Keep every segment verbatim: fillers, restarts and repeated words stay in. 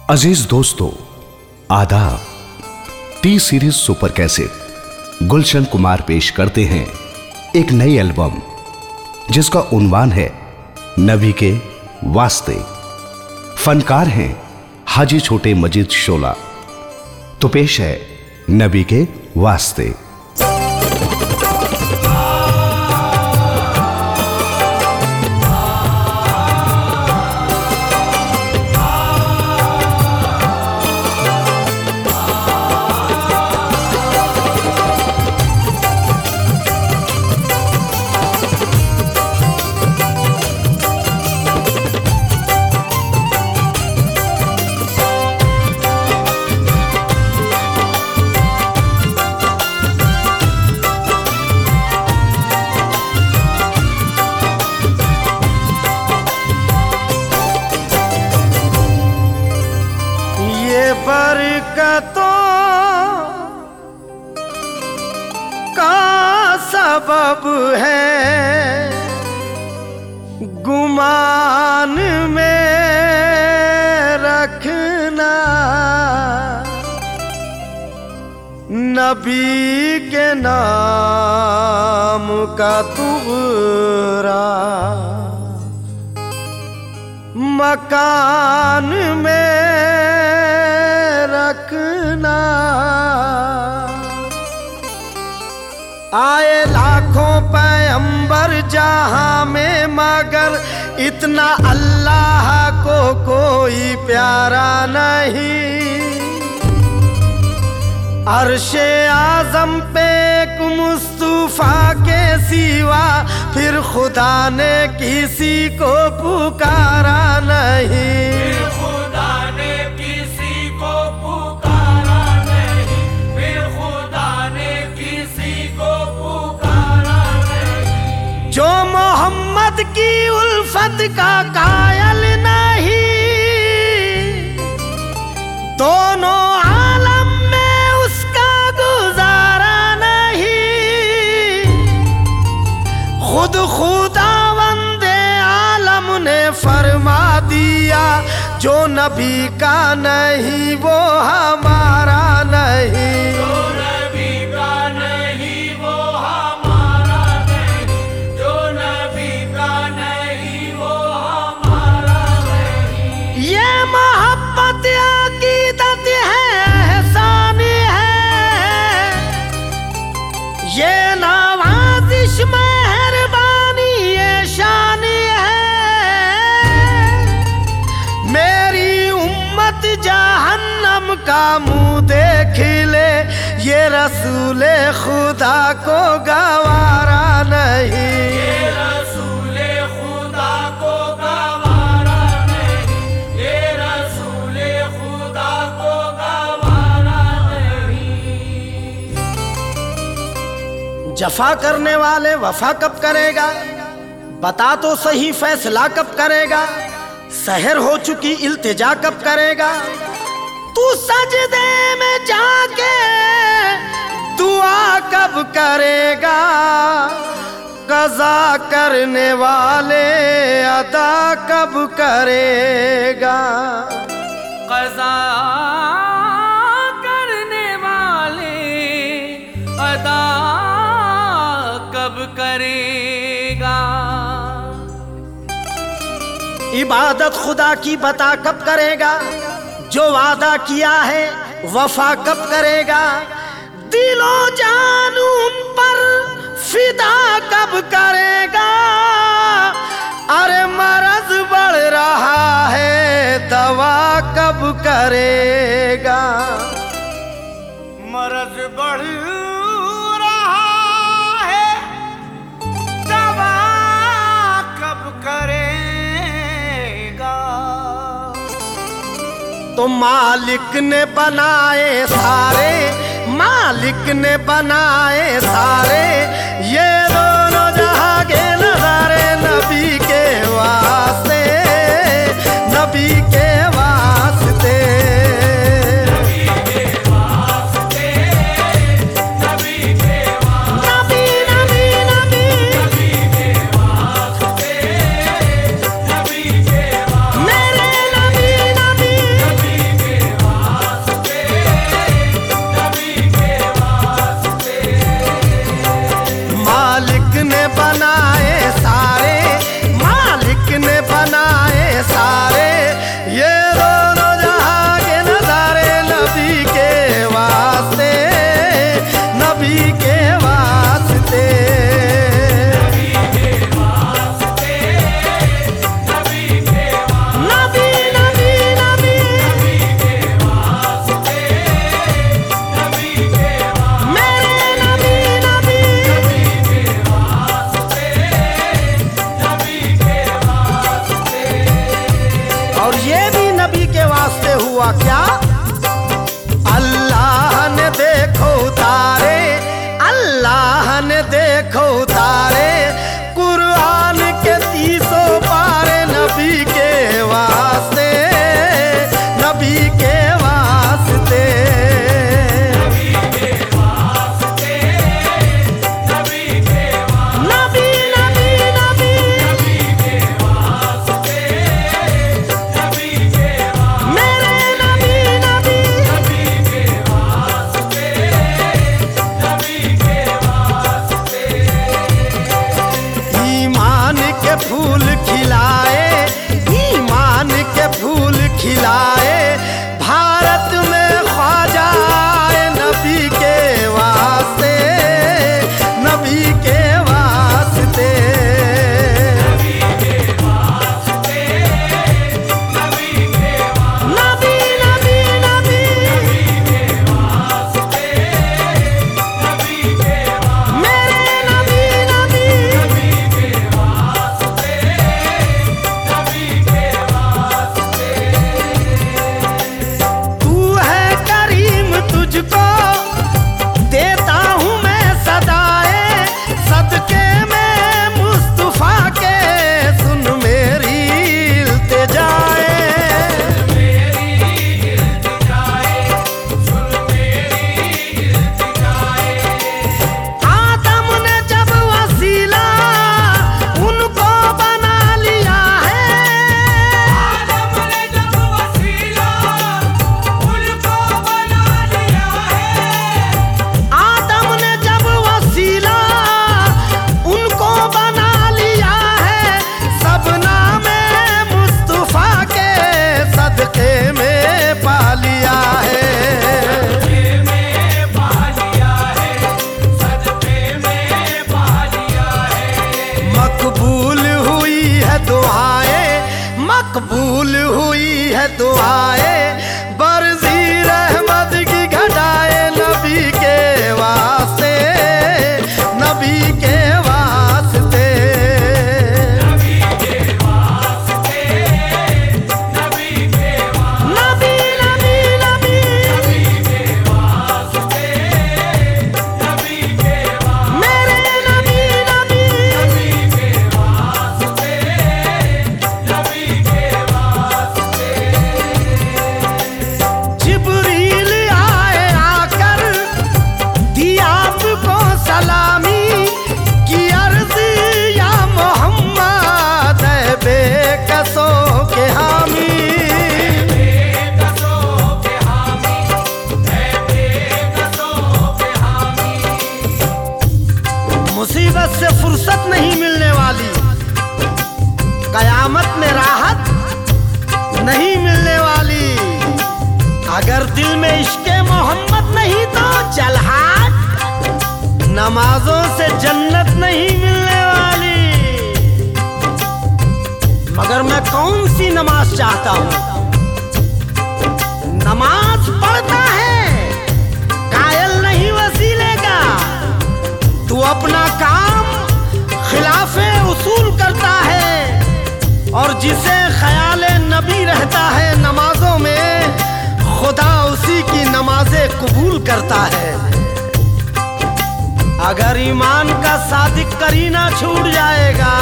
अजीज दोस्तों, आदाब। T series super cassette Gulshan Kumar पेश करते हैं एक नई एल्बम जिसका उन्वान है नबी के वास्ते। फनकार हैं हाजी छोटे मजीद शोला। तो पेश है नबी के वास्ते। बरकतों का सबब है गुमान में रखना, नबी के नाम का तुगरा मकान में रखना। आए लाखों पैगंबर जहां में, मगर इतना अल्लाह को कोई प्यारा नहीं। अर्शे आज़म पे एक मुस्तफा के सिवा फिर खुदा ने किसी को पुकारा नहीं। खुदा ने किसी को पुकारा नहीं, फिर खुदा ने किसी को पुकारा नहीं। जो मोहम्मद की उल्फत का कायल नहीं, दोनों आलम में उसका गुजारा नहीं। खुद खुदावंदे आलम ने फरमा दिया, जो नबी का नहीं वो हमारा नहीं। जो नबी का नहीं वो हमारा नहीं, जो नबी का नहीं वो हमारा नहीं। ये मोहब्बत अकीदत है, एहसान है, ये नवाजिश मेहरबानी ये शान है। मेरी उम्मत जहन्नम का मुंह देख ले, ये रसूले खुदा को गवारा नहीं। ये रसूले खुदा को गवारा नहीं, ये रसूले खुदा को गवारा नहीं। जफा करने वाले वफा कब करेगा, बता तो सही फैसला कब करेगा। सहर हो चुकी इल्तिजा कब करेगा, तू सजदे में जाके दुआ कब करेगा। कज़ा करने वाले अदा कब करेगा। क़ज़ा करने वाले अदा कब करेगा। इबादत खुदा की बता कब करेगा, जो वादा किया है वफा कब करेगा। दिलो जान उन पर फिदा कब करेगा। अरे मरज बढ़ रहा है दवा कब करेगा। मरज बढ़ रहा है दवा कब करेगा। तो मालिक ने बनाए सारे, मालिक ने बनाए सारे, ये दोनों जहां के नजारे नबी के वास्ते, नबी के वास्ते। नबी के वास्ते, नबी के वास्ते, नबी नबी नबी नबी के वास्ते, नबी के वास्ते, मेरे नबी नबी नबी भी नबी के वास्ते हुआ क्या? अल्लाह ने देखो उतारे, अल्लाह ने देखो उतारे कुरान के तीसों पारे नबी के वास्ते, नबी के वास्ते। फूल खिलाए, ईमान के फूल खिलाए भारत में ख्वाजा नबी के वास्ते, नबी के वास्ते। मकबूल हुई है दुआएं बरज़ी रहमत की घटाए नबी के वास्ते, नबी के वास्ते। नबी के वास्ते, नबी के वास्ते, नबी नबी नबी नबी के वास्ते, नबी के वास्ते, मेरे नबी नबी नबी के वास्ते, नबी के वास्ते। जिब्रील आए आकर दी आपको सलामी की अर्ज या मोहम्मद है बेकसों के हामी, बेकसों के हामी, है बेकसों के हामी। मुसीबत से फुर्सत नहीं मिलने वाली, कयामत में राहत नहीं मिलने वाली। अगर दिल में इश्क़े मोहम्मद नहीं तो चल हाथ, नमाजों से जन्नत नहीं मिलने वाली। मगर मैं कौन सी नमाज चाहता हूँ? नमाज पढ़ता है, कायल नहीं वसीले का। तू अपना काम खिलाफे उसूल करता है और जिसे ख्याले नबी रहता है नमाजों में, खुदा उसी की नमाजें कबूल करता है। अगर ईमान का सादिक करीना छूट जाएगा,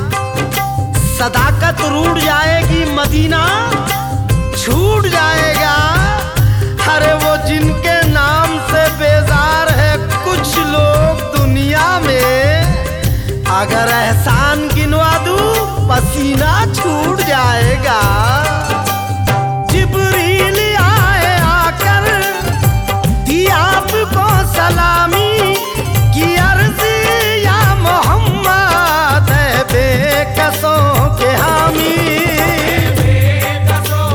सदाकत रूठ जाएगी, मदीना छूट जाएगा। अरे वो जिनके नाम से बेजार है कुछ लोग दुनिया में, अगर एहसान गिनवा दूं पसीना छूट जाएगा। जिब्रील आए आकर दी आपको सलामी की अर्ज या मोहम्मद है बेकसों के हामी, बेकसों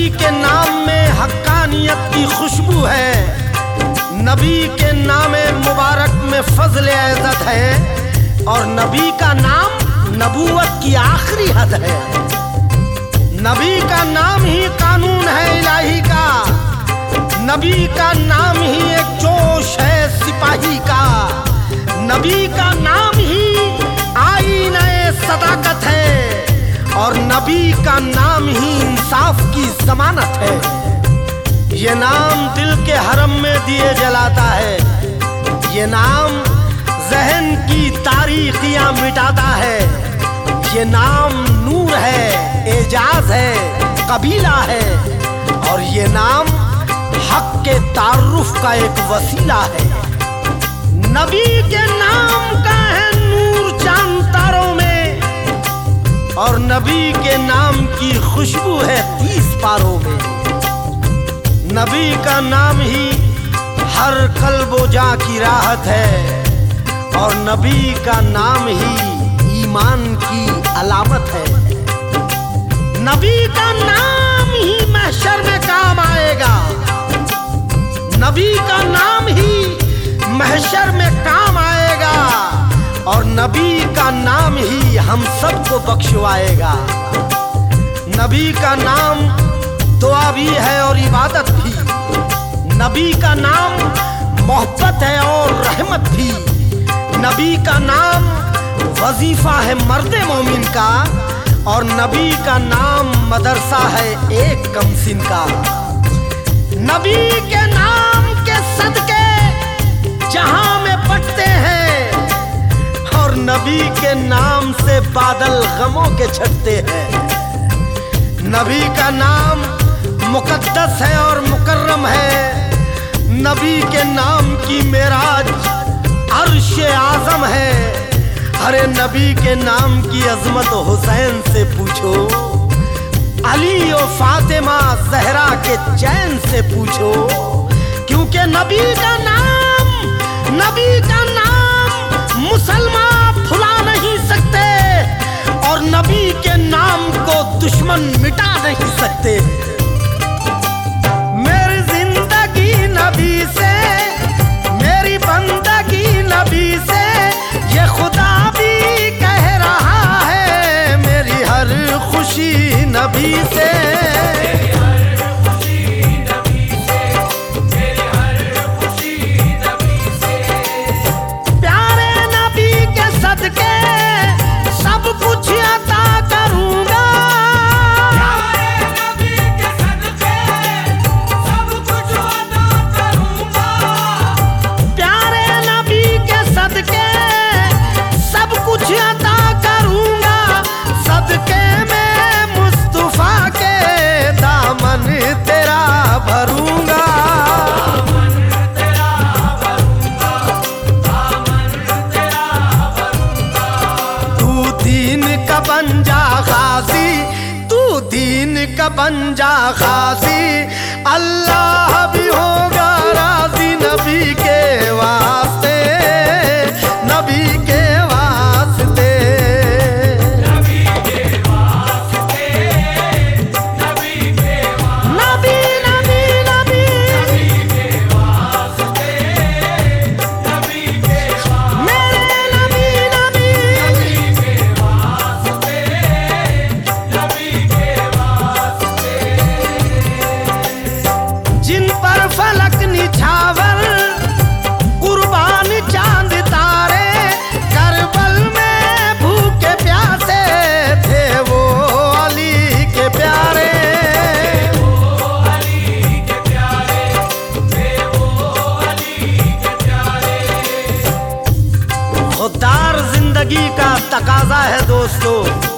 नबी के नाम में हक्कानियत की खुशबू है, नबी के नाम मुबारक में फजल इज़्ज़त है, और नबी का नाम नबूवत की आखिरी हद है। नबी का नाम ही कानून है इलाही का, नबी का नाम ही एक जोश है सिपाही का, नबी का नाम ही आईने सदाकत है, और नबी का नाम ही इंसाफ की जमानत है। ये नाम दिल के हरम में दिए जलाता है, ये नाम जहन की तारीखियां मिटाता है, ये नाम नूर है, एजाज है, कबीला है, और ये नाम हक के तारुफ का एक वसीला है। नबी के नाम का है नूर चांद तारों में, और नबी के नाम की खुशबू है तीस पारों में। नबी का नाम ही हर कल्बो जा की राहत है, और नबी का नाम ही ईमान की अलामत है। नबी का नाम ही महशर में काम आएगा, नबी का नाम ही महशर में काम आएगा, और नबी का नाम ही हम सबको बख्शवाएगा। नबी का नाम दुआ भी है और इबादत भी, नबी का नाम मोहब्बत है और रहमत भी, नबी का नाम वजीफा है मर्दे मोमिन का, और नबी का नाम मदरसा है एक कमसिन का। नबी के नाम के सदके जहां में बटते हैं, और नबी के नाम से बादल गमों के छटते हैं। नबी का नाम मुकद्दस है और मुकर्रम है, नबी के नाम की मेराज अर्श आज़म है। अरे नबी के नाम की अजमत हुसैन से पूछो, अली और फातिमा ज़हरा के चैन से पूछो, क्योंकि नबी का नाम, नबी का नाम मुसलमान भुला नहीं सकते, और नबी के नाम को दुश्मन मिटा नहीं सकते। मेरी जिंदगी नबी से, मेरी बंदगी नबी से, ये खुदा भी कह रहा है, मेरी हर खुशी नबी से। बन जा खासी, अल्लाह भी होगा राजी नबी के वास्ते, नबी के वास्ते, नबी के वास्ते, नबी के वास्ते, नबी नबी नबी, नबी के वास्ते, नबी के वास्ते, मेरे नबी नबी, नबी के वास्ते, नबी के जिन पर फलक निछावर कुर्बान चांद तारे, करबल में भूखे प्यासे थे वो अली के प्यारे, वो अली के प्यारे थे, वो अली के प्यारे। खुदार जिंदगी का तकाजा है दोस्तों,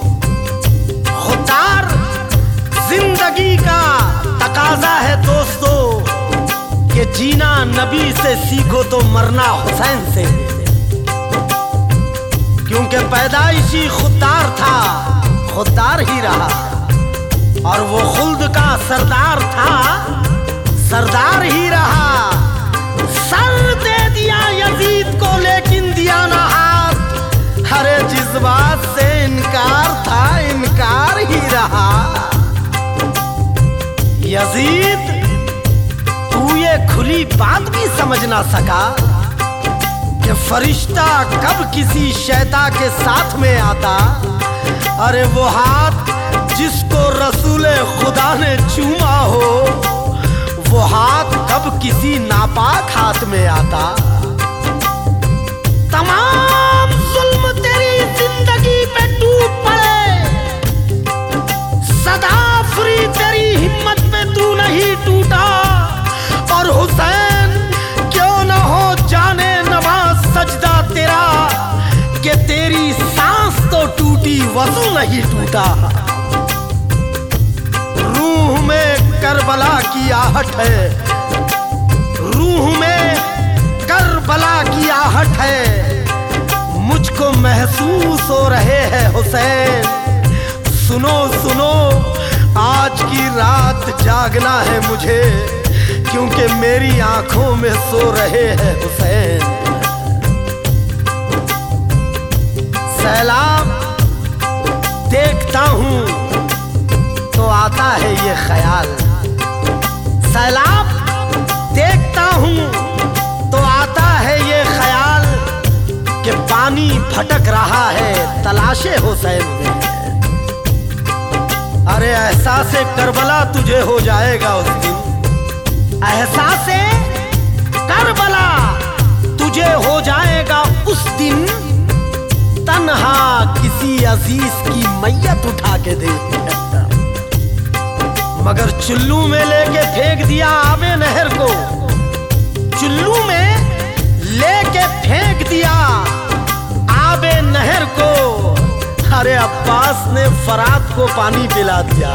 खुदार जिंदगी का तकाजा है दोस्तों, कि जीना नबी से सीखो तो मरना हुसैन से। क्योंकि पैदाइशी खुददार था, खुददार ही रहा, और वो खुल्द का सरदार था, सरदार ही रहा। सर दे दिया यजीद को लेकिन दिया ना हाथ, अरे जिस बात से इनकार था इनकार ही रहा। यजीद, तू ये खुली बात भी समझ ना सका कि फरिश्ता कब किसी शैता के साथ में आता। अरे वो हाथ जिसको रसूले खुदा ने चूमा हो, वो हाथ कब किसी नापाक हाथ में आता। तमाम जुल्म तेरी जिंदगी पे टूट पड़े, सदा फ्री तेरी हिम्मत पे तू नहीं टूटा। और हुसैन क्यों न हो जाने नवाज सजदा तेरा, कि तेरी सांस तो टूटी वजू नहीं टूटा। रूह में करबला की आहट है, रूह में करबला की आहट है, मुझको महसूस हो रहे हैं हुसैन। सुनो सुनो, आज की रात जागना है मुझे, क्योंकि मेरी आंखों में सो रहे हैं हुसैन। सैलाब देखता हूं तो आता है ये ख्याल, सैलाब देखता हूं तो आता है ये ख्याल, कि पानी भटक रहा है तलाशे हुसैन में। अरे एहसासे करबला तुझे हो जाएगा उस दिन, एहसासे करबला तुझे हो जाएगा उस दिन। तन्हा किसी अजीज की मैयत उठा के दे, मगर चुल्लू में लेके फेंक दिया आबे नहर को, चुल्लू में लेके फेंक दिया आबे नहर को। अरे अब्बास ने फरात को पानी पिला दिया,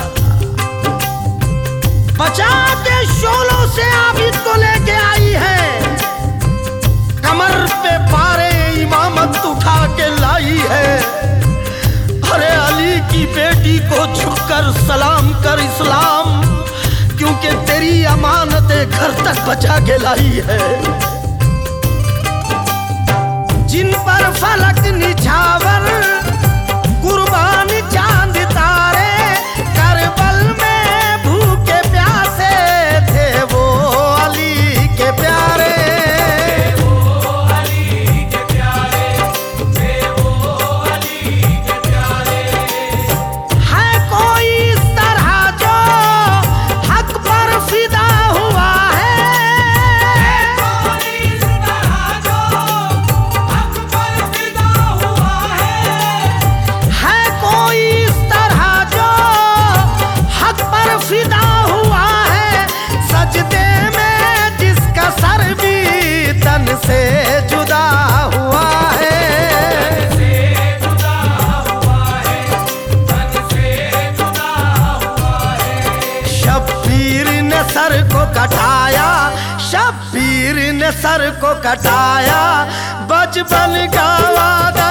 बचा के शोलों से आबिद को लेके आई है, कमर पे पारे इमामत उठा के लाई है। अरे अली की बेटी को झुककर सलाम कर इस्लाम, क्योंकि तेरी अमानतें घर तक बचा के लाई है। जिन पर फलक निछावर कुर्बान चांद तारे, करबल में भूखे प्यासे थे वो अली के प्यारे। से जुदा हुआ है, से जुदा हुआ है, तन से जुदा हुआ है। शब्बीर ने सर को कटाया, शब्बीर ने सर को कटाया, बचपन का वादा